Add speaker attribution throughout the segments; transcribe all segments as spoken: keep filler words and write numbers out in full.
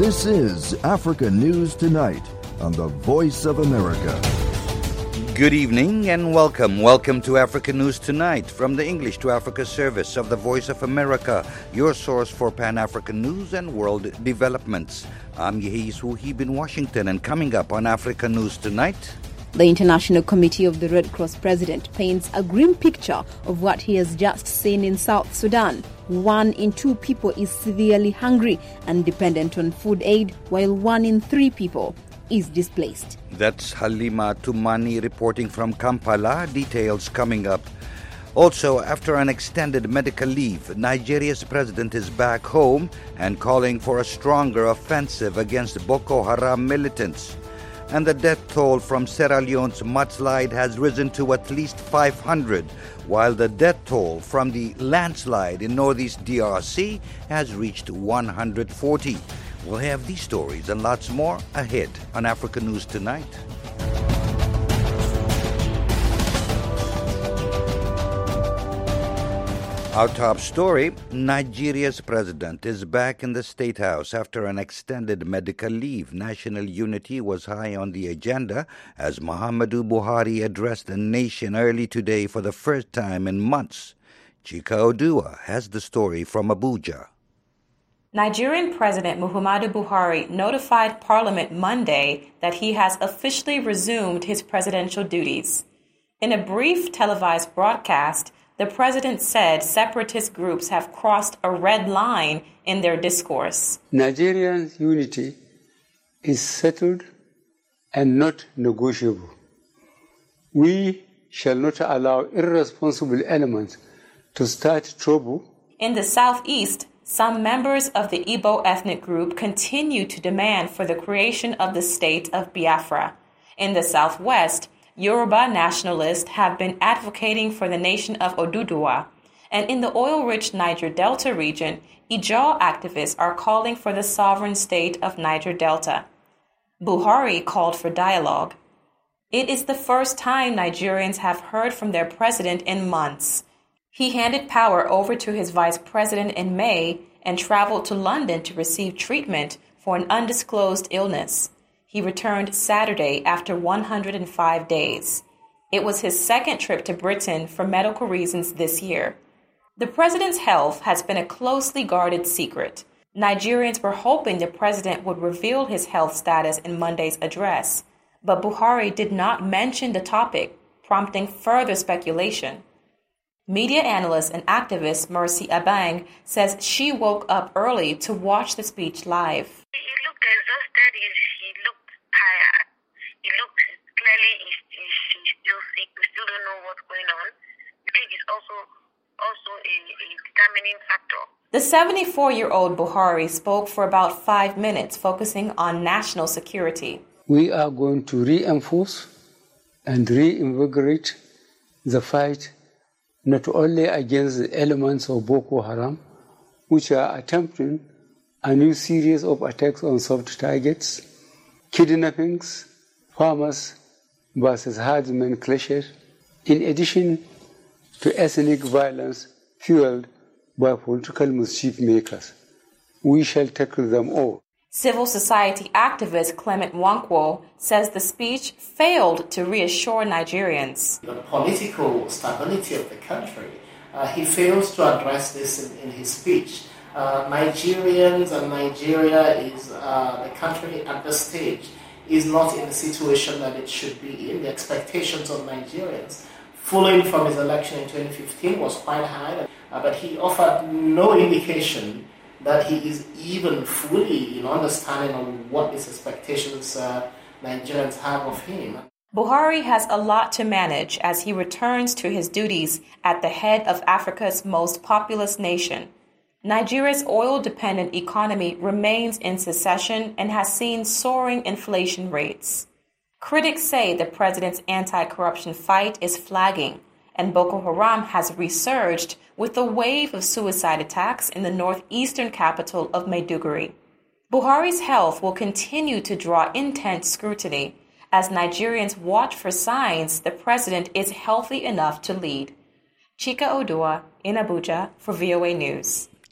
Speaker 1: This is Africa News Tonight on the Voice of America.
Speaker 2: Good evening and welcome. Welcome to Africa News Tonight from the English to Africa service of the Voice of America, your source for Pan-African news and world developments. I'm Yehis Wuhib in Washington, and coming up on Africa News Tonight...
Speaker 3: The International Committee of the Red Cross president paints a grim picture of what he has just seen in South Sudan. One in two people is severely hungry and dependent on food aid, while one in three people is displaced.
Speaker 2: That's Halima Tumani reporting from Kampala. Details coming up. Also, after an extended medical leave, Nigeria's president is back home and calling for a stronger offensive against Boko Haram militants. And the death toll from Sierra Leone's mudslide has risen to at least five hundred, while the death toll from the landslide in northeast D R C has reached one hundred forty. We'll have these stories and lots more ahead on Africa News Tonight. Our top story, Nigeria's president is back in the State House after an extended medical leave. National unity was high on the agenda as Muhammadu Buhari addressed the nation early today for the first time in months. Chika Odua has the story from Abuja.
Speaker 4: Nigerian President Muhammadu Buhari notified Parliament Monday that he has officially resumed his presidential duties. In a brief televised broadcast, the president said separatist groups have crossed a red line in their discourse.
Speaker 5: Nigerian unity is settled and not negotiable. We shall not allow irresponsible elements to start trouble.
Speaker 4: In the southeast, some members of the Igbo ethnic group continue to demand for the creation of the state of Biafra. In the southwest, Yoruba nationalists have been advocating for the nation of Oduduwa. And in the oil-rich Niger Delta region, Ijaw activists are calling for the sovereign state of Niger Delta. Buhari called for dialogue. It is the first time Nigerians have heard from their president in months. He handed power over to his vice president in May and traveled to London to receive treatment for an undisclosed illness. He returned Saturday after one hundred five days. It was his second trip to Britain for medical reasons this year. The president's health has been a closely guarded secret. Nigerians were hoping the president would reveal his health status in Monday's address, but Buhari did not mention the topic, prompting further speculation. Media analyst and activist Mercy Abang says she woke up early to watch the speech live.
Speaker 6: He looked exhausted, he looked tired. He looked clearly he's, he's, he's still sick. We still don't know what's going on. I think it's also also a, a determining factor.
Speaker 4: The seventy-four-year-old Buhari spoke for about five minutes, focusing on national security.
Speaker 5: We are going to reinforce and reinvigorate the fight not only against the elements of Boko Haram, which are attempting a new series of attacks on soft targets, kidnappings, farmers versus herdsmen clashes, in addition to ethnic violence fueled by political mischief makers. We shall tackle them all.
Speaker 4: Civil society activist Clement Nwankwo says the speech failed to reassure Nigerians.
Speaker 7: The political stability of the country, uh, he fails to address this in, in his speech. Uh, Nigerians and Nigeria is uh, the country at this stage is not in the situation that it should be in. The expectations of Nigerians following from his election in twenty fifteen was quite high, uh, but he offered no indication that he is even fully in understanding of what his expectations uh, Nigerians have of him.
Speaker 4: Buhari has a lot to manage as he returns to his duties at the head of Africa's most populous nation. Nigeria's oil-dependent economy remains in recession and has seen soaring inflation rates. Critics say the president's anti-corruption fight is flagging, and Boko Haram has resurged with a wave of suicide attacks in the northeastern capital of Maiduguri. Buhari's health will continue to draw intense scrutiny as Nigerians watch for signs the president is healthy enough to lead. Chika Odua in Abuja for V O A News.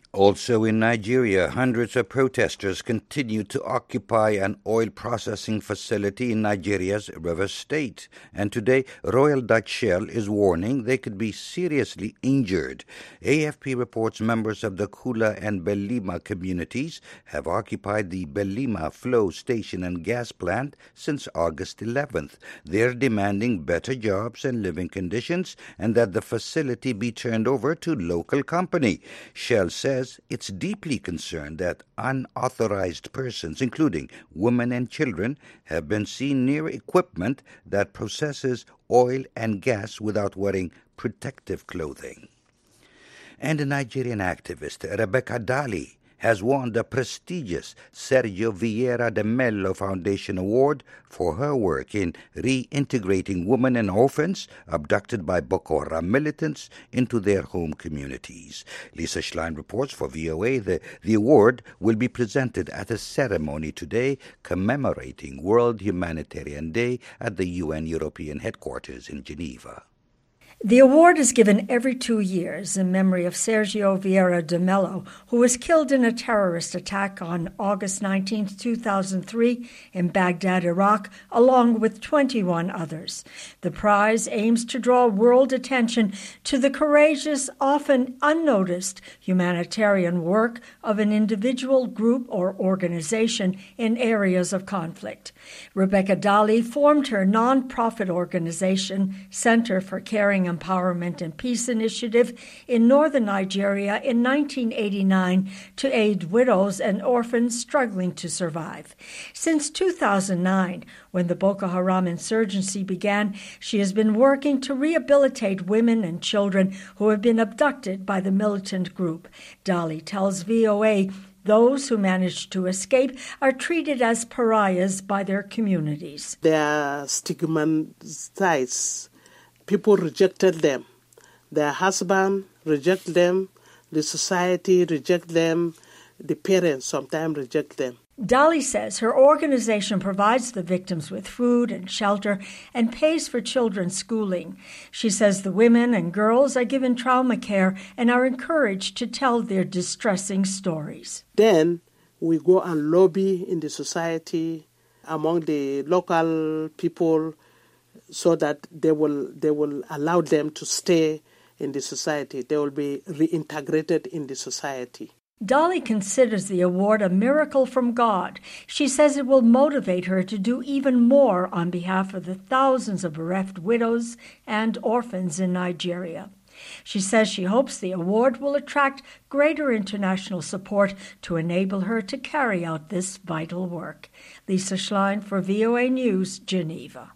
Speaker 2: Also in Nigeria, hundreds of protesters continue to occupy an oil processing facility in Nigeria's Rivers State. And today, Royal Dutch Shell is warning they could be seriously injured. A F P reports members of the Kula and Belima communities have occupied the Belima flow station and gas plant since August eleventh. They're demanding better jobs and living conditions and that the facility be turned over to local company. Shell says it's deeply concerned that unauthorized persons, including women and children, have been seen near equipment that processes oil and gas without wearing protective clothing. And a Nigerian activist, Rebecca Dali, has won the prestigious Sergio Vieira de Mello Foundation Award for her work in reintegrating women and orphans abducted by Boko Haram militants into their home communities. Lisa Schlein reports for V O A that the award will be presented at a ceremony today commemorating World Humanitarian Day at the U N European headquarters in Geneva.
Speaker 8: The award is given every two years in memory of Sergio Vieira de Mello, who was killed in a terrorist attack on August nineteenth, two thousand three in Baghdad, Iraq, along with twenty-one others. The prize aims to draw world attention to the courageous, often unnoticed humanitarian work of an individual, group, or organization in areas of conflict. Rebecca Dali formed her non-profit organization, Center for Caring Empowerment and Peace Initiative in northern Nigeria in nineteen eighty-nine to aid widows and orphans struggling to survive. Since two thousand nine, when the Boko Haram insurgency began, she has been working to rehabilitate women and children who have been abducted by the militant group. Dali tells V O A those who manage to escape are treated as pariahs by their communities.
Speaker 9: They are stigmatized. People rejected them. Their husband reject them. The society reject them. The parents sometimes reject them.
Speaker 8: Dali says her organization provides the victims with food and shelter and pays for children's schooling. She says the women and girls are given trauma care and are encouraged to tell their distressing stories.
Speaker 9: Then we go and lobby in the society among the local people so that they will they will allow them to stay in the society. They will be reintegrated in the society.
Speaker 8: Dali considers the award a miracle from God. She says it will motivate her to do even more on behalf of the thousands of bereft widows and orphans in Nigeria. She says she hopes the award will attract greater international support to enable her to carry out this vital work. Lisa Schlein for V O A News, Geneva.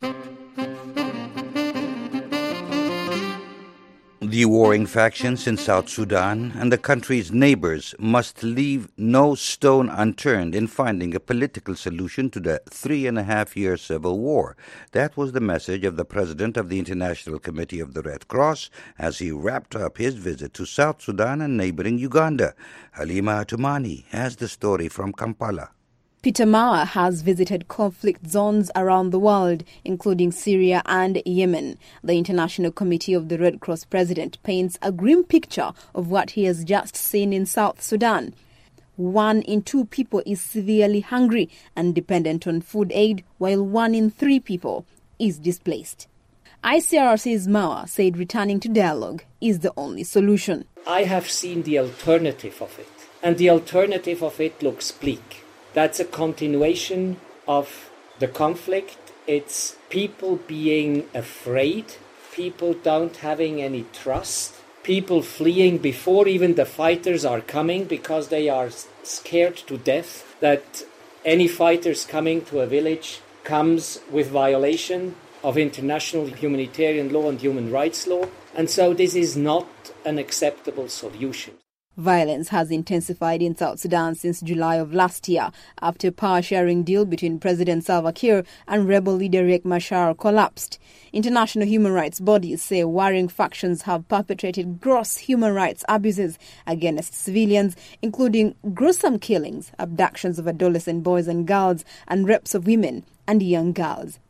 Speaker 2: The warring factions in South Sudan and the country's neighbors must leave no stone unturned in finding a political solution to the three and a half year civil war. That was the message of the president of the International Committee of the Red Cross as he wrapped up his visit to South Sudan and neighboring Uganda. Halima Atumani has the story from Kampala.
Speaker 3: Peter Maurer has visited conflict zones around the world, including Syria and Yemen. The International Committee of the Red Cross president paints a grim picture of what he has just seen in South Sudan. One in two people is severely hungry and dependent on food aid, while one in three people is displaced. I C R C's Maurer said returning to dialogue is the only solution.
Speaker 10: I have seen the alternative of it, and the alternative of it looks bleak. That's a continuation of the conflict. It's people being afraid, people don't having any trust, people fleeing before even the fighters are coming because they are scared to death that any fighters coming to a village comes with violation of international humanitarian law and human rights law. And so this is not an acceptable solution.
Speaker 3: Violence has intensified in South Sudan since July of last year after a power-sharing deal between President Salva Kiir and rebel leader Riek Machar collapsed. International human rights bodies say warring factions have perpetrated gross human rights abuses against civilians, including gruesome killings, abductions of adolescent boys and girls, and rapes of women and young girls.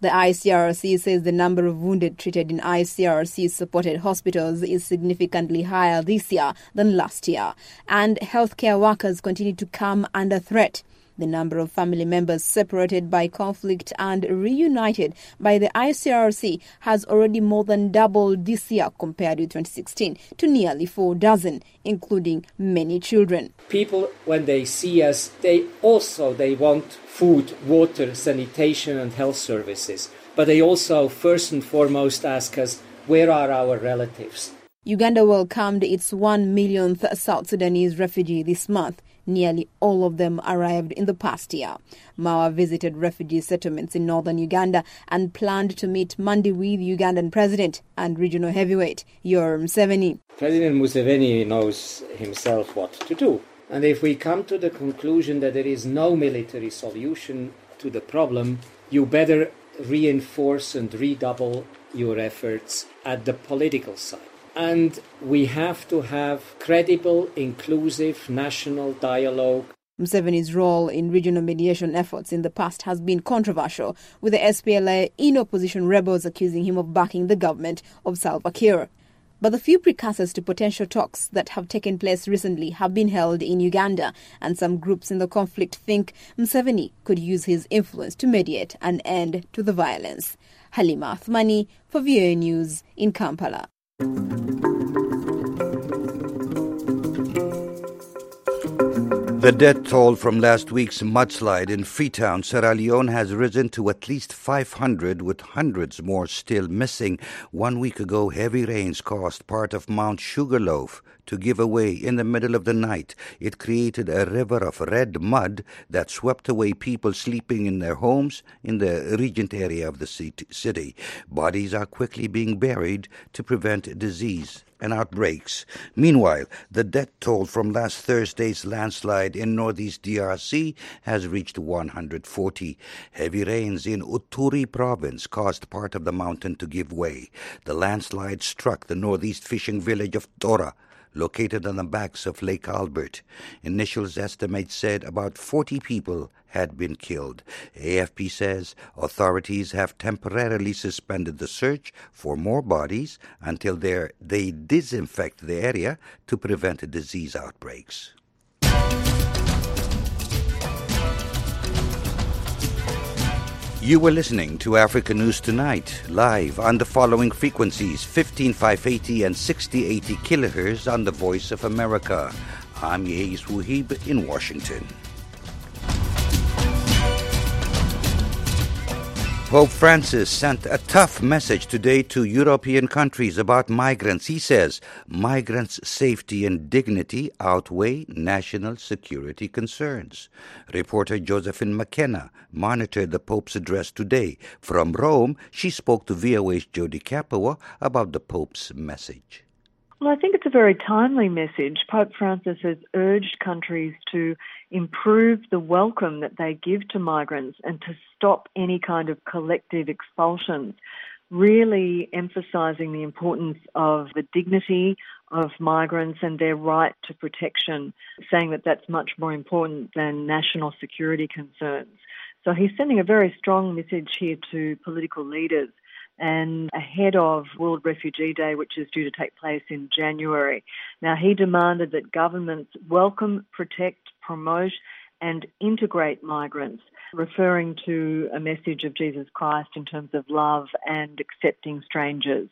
Speaker 3: The I C R C says the number of wounded treated in I C R C-supported hospitals is significantly higher this year than last year, and healthcare workers continue to come under threat. The number of family members separated by conflict and reunited by the I C R C has already more than doubled this year compared with twenty sixteen to nearly four dozen, including many children.
Speaker 10: People, when they see us, they also they want food, water, sanitation and health services. But they also first and foremost ask us, where are our relatives?
Speaker 3: Uganda welcomed its one millionth South Sudanese refugee this month. Nearly all of them arrived in the past year. Mawa visited refugee settlements in northern Uganda and planned to meet Monday with Ugandan President and regional heavyweight Yoweri Museveni.
Speaker 10: President Museveni knows himself what to do. And if we come to the conclusion that there is no military solution to the problem, you better reinforce and redouble your efforts at the political side. And we have to have credible, inclusive national dialogue.
Speaker 3: Museveni's role in regional mediation efforts in the past has been controversial, with the S P L A in opposition rebels accusing him of backing the government of Salva Kiir. But the few precursors to potential talks that have taken place recently have been held in Uganda, and some groups in the conflict think Museveni could use his influence to mediate an end to the violence. Halima Athmani for V O A News in Kampala.
Speaker 2: The death toll from last week's mudslide in Freetown, Sierra Leone has risen to at least five hundred, with hundreds more still missing. One week ago, heavy rains caused part of Mount Sugarloaf to give away in the middle of the night. It created a river of red mud that swept away people sleeping in their homes in the Regent area of the city. Bodies are quickly being buried to prevent disease and outbreaks. Meanwhile, the death toll from last Thursday's landslide in northeast D R C has reached one hundred forty. Heavy rains in Uturi province caused part of the mountain to give way. The landslide struck the northeast fishing village of Tora, located on the banks of Lake Albert. Initial estimates said about forty people had been killed. A F P says authorities have temporarily suspended the search for more bodies until they disinfect the area to prevent disease outbreaks. You were listening to Africa News Tonight, live on the following frequencies, fifteen five eighty and sixty eighty kilohertz on the Voice of America. I'm Yeis Wuhib in Washington. Pope Francis sent a tough message today to European countries about migrants. He says migrants' safety and dignity outweigh national security concerns. Reporter Josephine McKenna monitored the Pope's address today. From Rome, she spoke to V O A's Jody Kapawa about the Pope's message.
Speaker 11: Well, I think it's a very timely message. Pope Francis has urged countries to improve the welcome that they give to migrants and to stop any kind of collective expulsions, really emphasising the importance of the dignity of migrants and their right to protection, saying that that's much more important than national security concerns. So he's sending a very strong message here to political leaders, and ahead of World Refugee Day, which is due to take place in January. Now, he demanded that governments welcome, protect, promote and integrate migrants, referring to a message of Jesus Christ in terms of love and accepting strangers.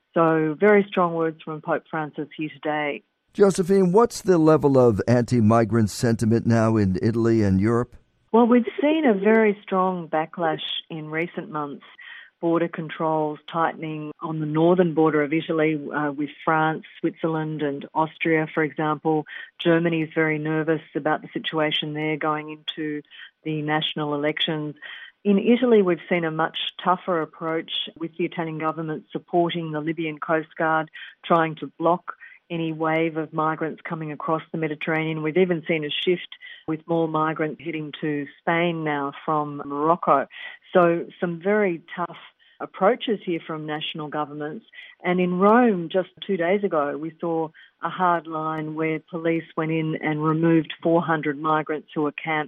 Speaker 11: So very strong words from Pope Francis here today.
Speaker 1: Josephine, what's the level of anti-migrant sentiment now in Italy and Europe?
Speaker 11: Well, we've seen a very strong backlash in recent months. Border controls tightening on the northern border of Italy uh, with France, Switzerland and Austria, for example. Germany is very nervous about the situation there going into the national elections. In Italy, we've seen a much tougher approach with the Italian government supporting the Libyan Coast Guard, trying to block any wave of migrants coming across the Mediterranean. We've even seen a shift with more migrants heading to Spain now from Morocco. So some very tough approaches here from national governments. And in Rome, just two days ago, we saw a hard line where police went in and removed four hundred migrants who were camped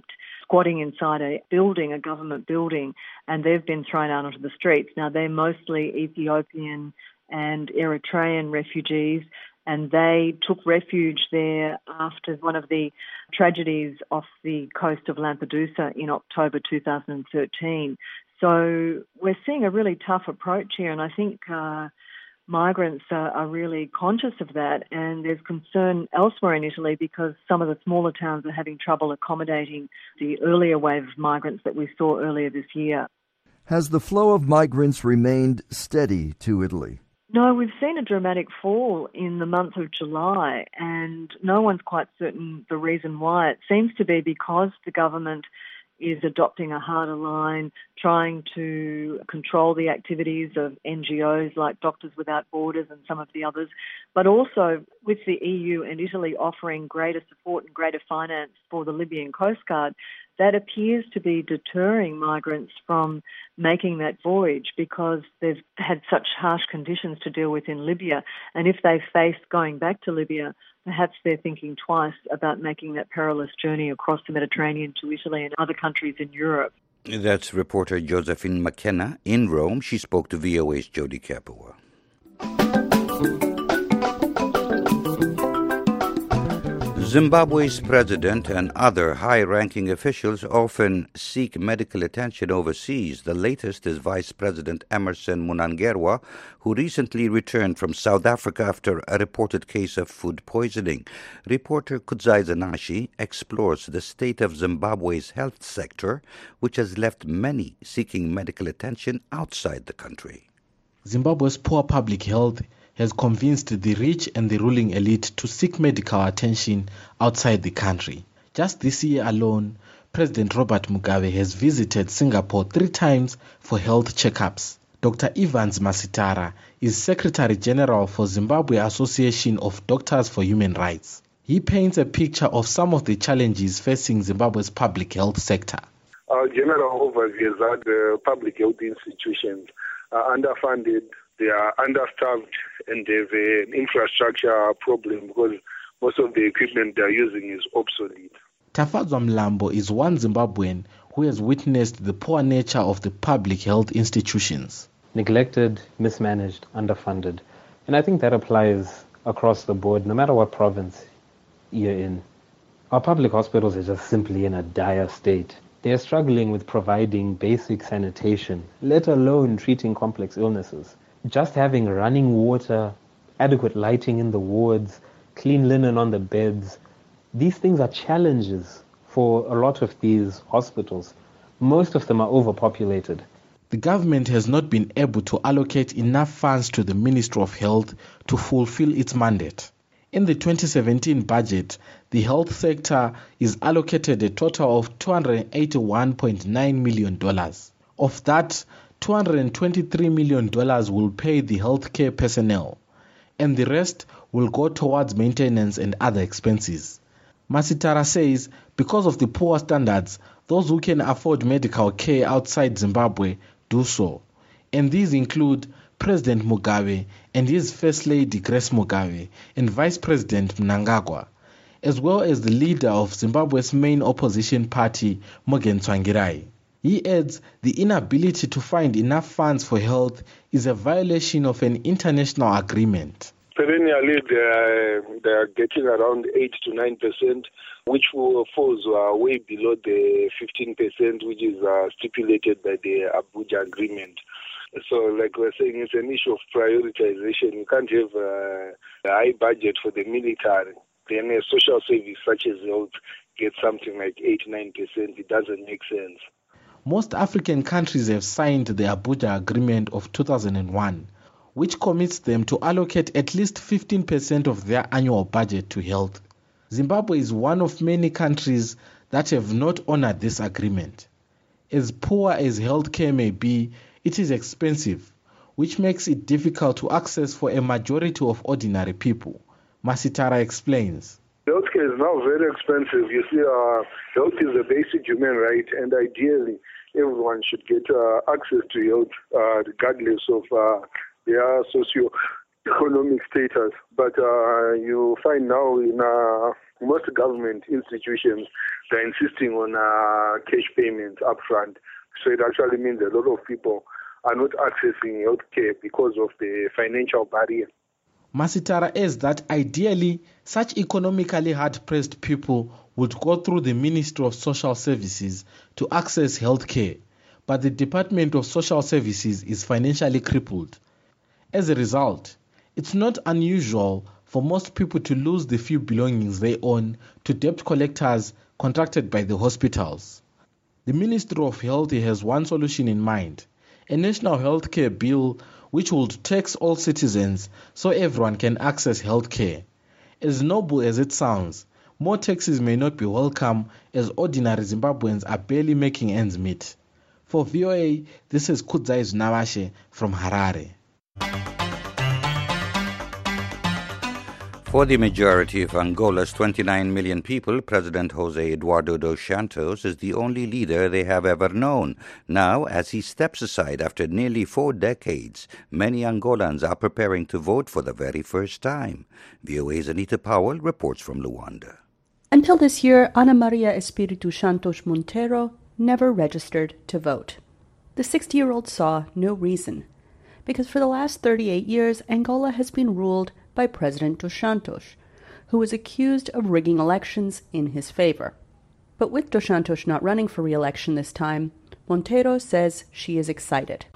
Speaker 11: squatting inside a building, a government building, and they've been thrown out onto the streets. Now, they're mostly Ethiopian and Eritrean refugees, and they took refuge there after one of the tragedies off the coast of Lampedusa in October two thousand thirteen. So we're seeing a really tough approach here, and I think uh, migrants are, are really conscious of that, and there's concern elsewhere in Italy because some of the smaller towns are having trouble accommodating the earlier wave of migrants that we saw earlier this year.
Speaker 1: Has the flow of migrants remained steady to Italy?
Speaker 11: No, we've seen a dramatic fall in the month of July, and no one's quite certain the reason why. It seems to be because the government is adopting a harder line, trying to control the activities of N G Os like Doctors Without Borders and some of the others, but also with the E U and Italy offering greater support and greater finance for the Libyan Coast Guard, that appears to be deterring migrants from making that voyage because they've had such harsh conditions to deal with in Libya. And if they face going back to Libya, perhaps they're thinking twice about making that perilous journey across the Mediterranean to Italy and other countries in Europe.
Speaker 2: That's reporter Josephine McKenna in Rome. She spoke to V O A's Jody Capua. Zimbabwe's president and other high-ranking officials often seek medical attention overseas. The latest is Vice President Emmerson Mnangagwa, who recently returned from South Africa after a reported case of food poisoning. Reporter Kudzai Zanashi explores the state of Zimbabwe's health sector, which has left many seeking medical attention outside the country.
Speaker 12: Zimbabwe's poor public health has convinced the rich and the ruling elite to seek medical attention outside the country. Just this year alone, President Robert Mugabe has visited Singapore three times for health checkups. Doctor Evans Masitara is Secretary General for Zimbabwe Association of Doctors for Human Rights. He paints a picture of some of the challenges facing Zimbabwe's public health sector.
Speaker 13: Our general overview is that the public health institutions are underfunded, they are understaffed, and they have an infrastructure problem because most of the equipment they are using is obsolete.
Speaker 12: Tafadzwa Mlambo is one Zimbabwean who has witnessed the poor nature of the public health institutions.
Speaker 14: Neglected, mismanaged, underfunded. And I think that applies across the board, no matter what province you're in. Our public hospitals are just simply in a dire state. They're struggling with providing basic sanitation, let alone treating complex illnesses. Just having running water, adequate lighting in the wards, clean linen on the beds, these things are challenges for a lot of these hospitals. Most of them are overpopulated.
Speaker 12: The government has not been able to allocate enough funds to the Ministry of Health to fulfill its mandate. In the twenty seventeen budget, the health sector is allocated a total of two hundred eighty-one point nine million dollars. Of that, two hundred twenty-three million dollars will pay the healthcare personnel, and the rest will go towards maintenance and other expenses. Masitara says because of the poor standards, those who can afford medical care outside Zimbabwe do so, and these include President Mugabe and his First Lady Grace Mugabe and Vice President Mnangagwa, as well as the leader of Zimbabwe's main opposition party, Morgan Tsvangirai. He adds the inability to find enough funds for health is a violation of an international agreement.
Speaker 13: Perennially, they are, they are getting around eight to nine percent, which falls uh, way below the fifteen percent, which is uh, stipulated by the Abuja Agreement. So, like we're saying, it's an issue of prioritization. You can't have uh, a high budget for the military, then a social service such as health gets something like eight to nine percent. It doesn't make sense.
Speaker 12: Most African countries have signed the Abuja Agreement of two thousand one, which commits them to allocate at least fifteen percent of their annual budget to health. Zimbabwe is one of many countries that have not honored this agreement. As poor as healthcare may be, it is expensive, which makes it difficult to access for a majority of ordinary people. Masitara explains.
Speaker 13: Healthcare is now very expensive. You see, uh, health is a basic human right, and ideally, everyone should get uh, access to health, uh, regardless of uh, their socio-economic status. But uh, you find now in uh, most government institutions, they're insisting on uh, cash payments upfront. So it actually means a lot of people are not accessing health care because of the financial barrier.
Speaker 12: Masitara adds that ideally, such economically hard-pressed people would go through the Ministry of Social Services to access health care, but the Department of Social Services is financially crippled. As a result, it's not unusual for most people to lose the few belongings they own to debt collectors contracted by the hospitals. The Ministry of Health has one solution in mind: a national health care bill which would tax all citizens so everyone can access health care. As noble as it sounds, more taxes may not be welcome as ordinary Zimbabweans are barely making ends meet. For V O A, this is Kudzai Znawashe from Harare.
Speaker 2: For the majority of Angola's twenty-nine million people, President Jose Eduardo dos Santos is the only leader they have ever known. Now, as he steps aside after nearly four decades, many Angolans are preparing to vote for the very first time. V O A's Anita Powell reports from Luanda.
Speaker 15: Until this year, Ana Maria Espiritu Santos Monteiro never registered to vote. The sixty-year-old saw no reason, because for the last thirty-eight years, Angola has been ruled by President Dos Santos, who was accused of rigging elections in his favor. But with Dos Santos not running for re-election this time, Monteiro says she is excited.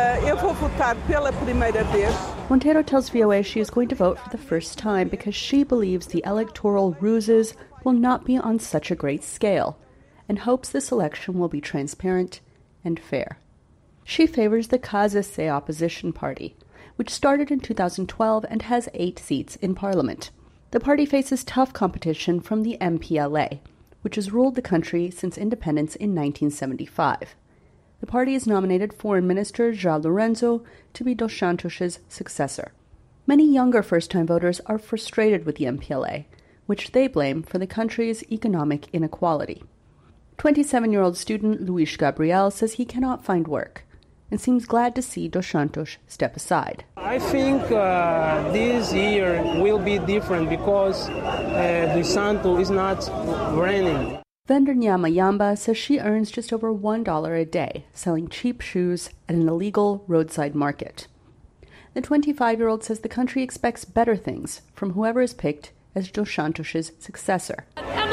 Speaker 15: Monteiro tells V O A she is going to vote for the first time because she believes the electoral ruses will not be on such a great scale, and hopes this election will be transparent and fair. She favors the Kazese opposition party, which started in two thousand twelve and has eight seats in parliament. The party faces tough competition from the M P L A, which has ruled the country since independence in nineteen seventy-five. The party has nominated Foreign Minister João Lourenço to be Dos Santos' successor. Many younger first-time voters are frustrated with the M P L A, which they blame for the country's economic inequality. twenty-seven-year-old student Luis Gabriel says he cannot find work and seems glad to see Dos Santos step aside.
Speaker 16: I think uh, this year will be different because uh, Dos Santos is not running.
Speaker 15: Vendor Nyama Yamba says she earns just over one dollar a day selling cheap shoes at an illegal roadside market. The twenty-five-year-old says the country expects better things from whoever is picked as Dos Santos' successor.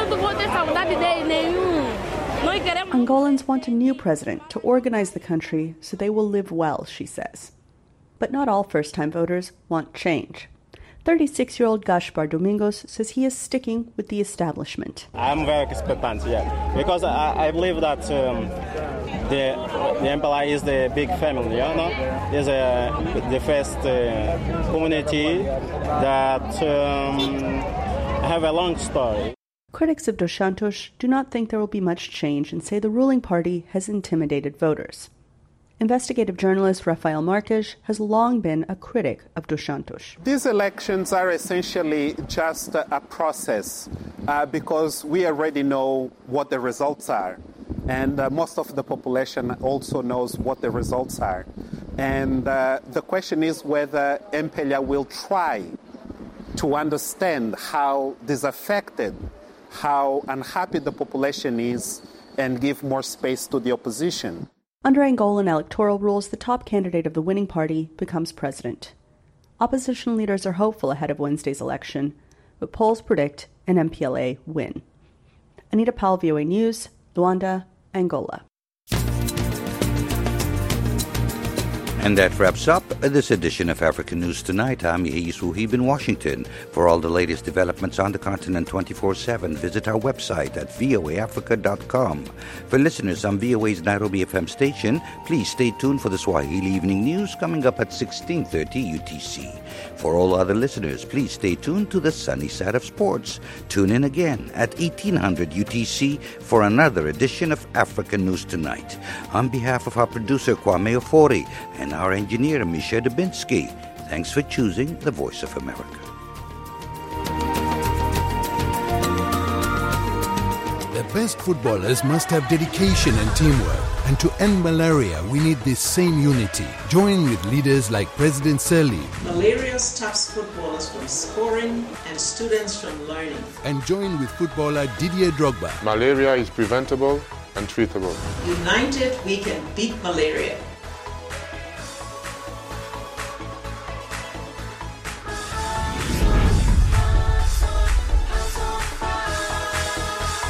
Speaker 15: Angolans want a new president to organize the country so they will live well, she says. But not all first-time voters want change. thirty-six-year-old Gaspar Domingos says he is sticking with the establishment.
Speaker 17: I'm very expectant, yeah, because I, I believe that um, the, the M P L A is the big family, you know? It's uh, the first uh, community that um, have a long story.
Speaker 15: Critics of Dos Santos do not think there will be much change and say the ruling party has intimidated voters. Investigative journalist Rafael Marques has long been a critic of Dos Santos.
Speaker 18: These elections are essentially just a process uh, because we already know what the results are. And uh, most of the population also knows what the results are. And uh, the question is whether M P L A will try to understand how disaffected, how unhappy the population is, and give more space to the opposition.
Speaker 15: Under Angolan electoral rules, the top candidate of the winning party becomes president. Opposition leaders are hopeful ahead of Wednesday's election, but polls predict an M P L A win. Anita Powell, V O A News, Luanda, Angola.
Speaker 2: And that wraps up this edition of African News Tonight. I'm Yeis Wuhib in Washington. For all the latest developments on the continent twenty-four seven, visit our website at v o a africa dot com. For listeners on V O A's Nairobi F M station, please stay tuned for the Swahili Evening News coming up at sixteen thirty U T C. For all other listeners, please stay tuned to the sunny side of sports. Tune in again at eighteen hundred U T C for another edition of African News Tonight. On behalf of our producer, Kwame Ofori, and our engineer, Misha Dubinsky, thanks for choosing the Voice of America.
Speaker 19: The best footballers must have dedication and teamwork. And to end malaria, we need this same unity. Join with leaders like President Sirleaf.
Speaker 20: Malaria stops footballers from scoring and students from learning.
Speaker 19: And join with footballer Didier Drogba.
Speaker 21: Malaria is preventable and treatable.
Speaker 20: United, we can beat malaria.